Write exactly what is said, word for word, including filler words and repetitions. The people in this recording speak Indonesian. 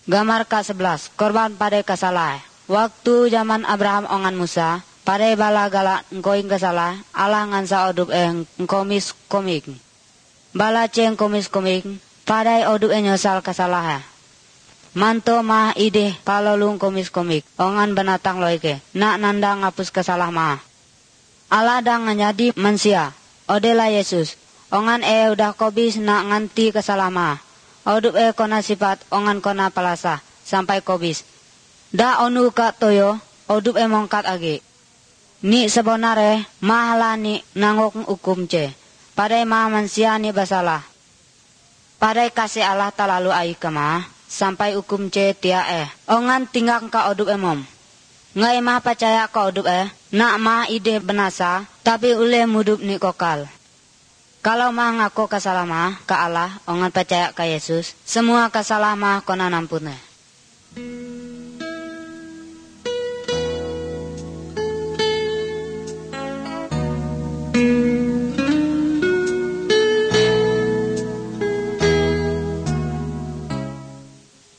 Gambar ke sebelas, korban pada kesalahan. Waktu zaman Abraham ongan Musa, pada bala galak ngkoing kesalah, Allah ngansa odup eh ngkomis komik. Bala ceng komis komik, pada odup eh nyosal kesalahan. Manto mah ide palolung komis komik, ongan benatang loike, nak nanda ngapus kesalah mah. Allah dang nganyadi manusia, odela Yesus, ongan eh udah kobis nak nganti kesalah mah. Odup eh kona sifat ongan kona palasa sampai kobis. Da onu ka toyo, odup eh mongkat agi. Ni sebenare mahala ni nangok hukum ce. Padai mah manusia ni basalah. Padai kasih Allah talalu ai kama sampai hukum ce tia eh. Ongan tinggal ka odup eh mom. Ngai mah percaya ka odup eh, nak mah ide benasa, tapi ule mudup ni kokal. Kalau mah ngaku kesalah mah ke Allah, ongan percaya ke Yesus, semua kesalah mah kona nampune.